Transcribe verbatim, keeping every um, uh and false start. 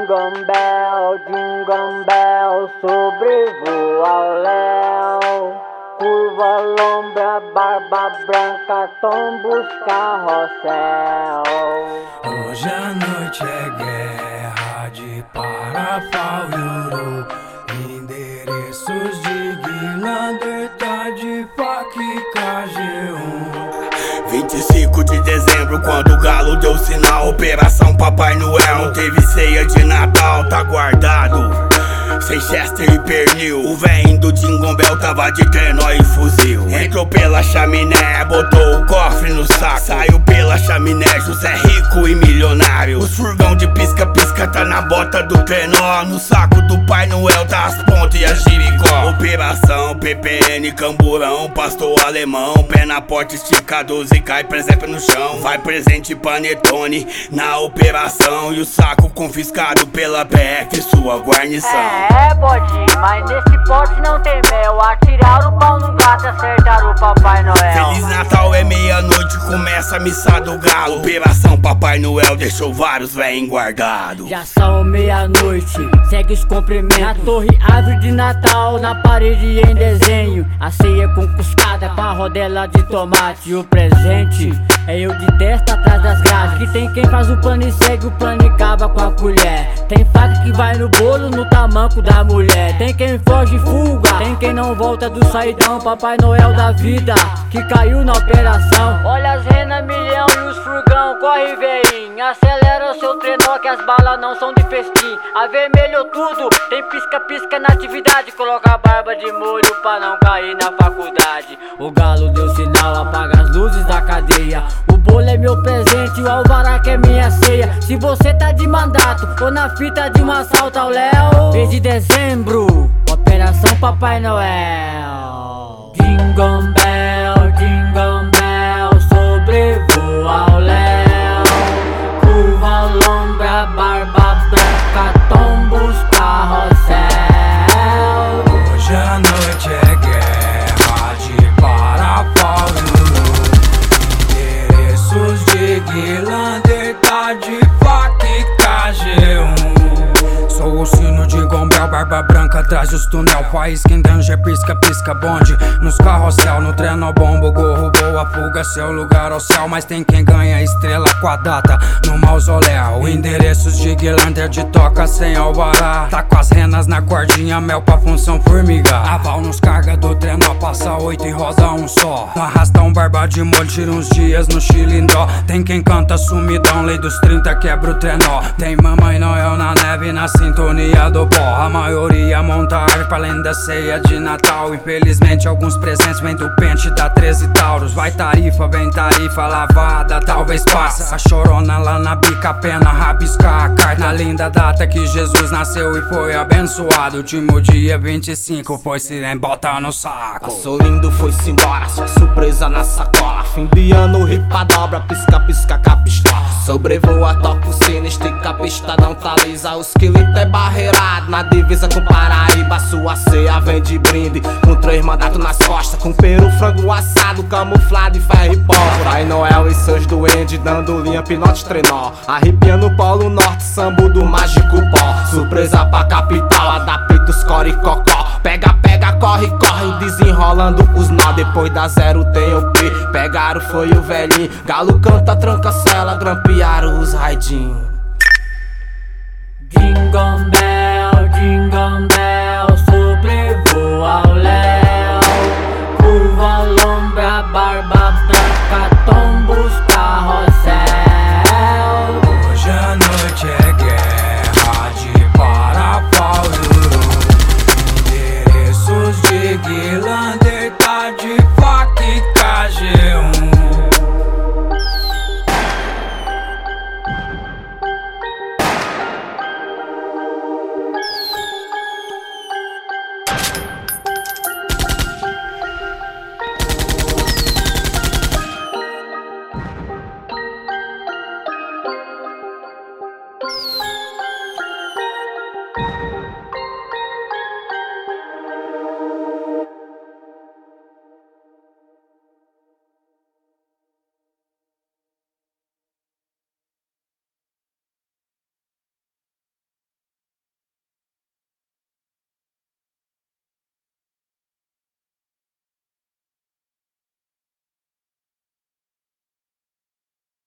Jingle bell, jingle bell, sobrevoa ao léu. Curva lombra, barba branca, tombos, carrossel. Hoje a noite é guerra de Parapau e Uru. Endereços de Guirlander, tá de faca e K G um. vinte e cinco de dezembro, quando o galo deu sinal. Operação Papai Noel, não teve ceia de Natal, tá guardado sem Chester e pernil. O véi do Jingle Bell tava de trenó e fuzil. Entrou pela chaminé, botou o cofre no saco. Saiu pela chaminé, José rico e milionário. Os furgão de pisca-pisca tá na bota do trenó. No saco do Pai Noel tá as pontas e a giricó. Operação P P N, camburão, pastor alemão. Pé na porta, estica doze, cai presépio no chão. Vai presente panetone na operação. E o saco confiscado pela P F, sua guarnição. É, bode, mas nesse pote não tem mel. Atiraram o pau no gato, acertaram o Papai Noel. Feliz Natal é meia-noite, começa a missa do galo. Operação Papai Noel deixou vários véi guardados. Já são meia-noite, segue os cumprimentos. Na torre, árvore de Natal, na parede em desenho. A ceia conquistada com a rodela de tomate. O presente é eu de testa atrás das grades. Que tem quem faz o plano e segue o plano e acaba com a colher. Tem faca que vai no bolo, no tamanco da mulher. Tem quem foge e fuga, tem quem não volta do saidão. Papai Noel da vida, que caiu na operação. Olha as renas milhão e os furgão, corre veinho. Acelera o seu trenó que as balas não são de festim. Avermelhou tudo, tem pisca-pisca na atividade. Coloca a barba de molho pra não cair na faculdade. O galo deu sinal, apaga as luzes da cadeia. O bolo é meu presente, o alvará que é minha ceia. Se você tá de mandato ou na fita de um assalto ao Léo. Mês de dezembro, Operação Papai Noel. Jingle bell, jingle bell, sobrevoa ao léu. Curva lombra, barba branca, tombos, carrossel. Hoje a noite é guerra de Parapau e Uru. Endereços de Guirlander, tá de faca e K G um. Sou o sino de Gombel, barba branca atrás dos tunel. Faísca em danger, pisca, pisca, bonde nos carrossel, no trenó, bombo, gorro, boa, fuga, seu lugar ao céu. Mas tem quem ganha estrela com a data no mausoléu. Endereços de Guirlander de toca sem alvará. Tá com as renas na cordinha, mel pra função formiga. Aval nos carga do trenó, passa oito e roda um só. No arrastão, barba de molho, tira uns dias no chilindró. Tem quem canta sumidão, lei dos trinta quebra o trenó. Tem Mamãe Noel na neve, na sintonia do pó. A maioria monta árvore pra além da ceia de Natal. Infelizmente alguns presentes vêm do pente da treze Tauros. Vai tarifa, vem tarifa, lavada, talvez passa. A chorona lá na bica, pena, rabisca a carta. Na linda data que Jesus nasceu e foi abençoado. Último dia vinte e cinco, foi sirene, bota no saco. Passou lindo, foi-se embora, sua surpresa na sacola. Fim de ano, ripa dobra, pisca, pisca, capistola. Sobrevoa, toca o sino, estica a pista, não tá lisa. Os quilitos é barreirado, na divisa com Paraíba. Sua ceia vem de brinde, com três mandatos nas costas. Com peru, frango assado, camuflado e ferro e pólvora. Pai Noel e seus duendes, dando linha, pinote, trenó. Arrepiando o polo norte, sambo do mágico pó. Surpresa pra capital, adapta os core e cocó. Pega, pega, corre, corre, desenrolando os nó. Depois da zero tem o P, pegaram foi o velhinho. Galo canta, tranca, cela, grampearam os raidinhos. Jingle bell.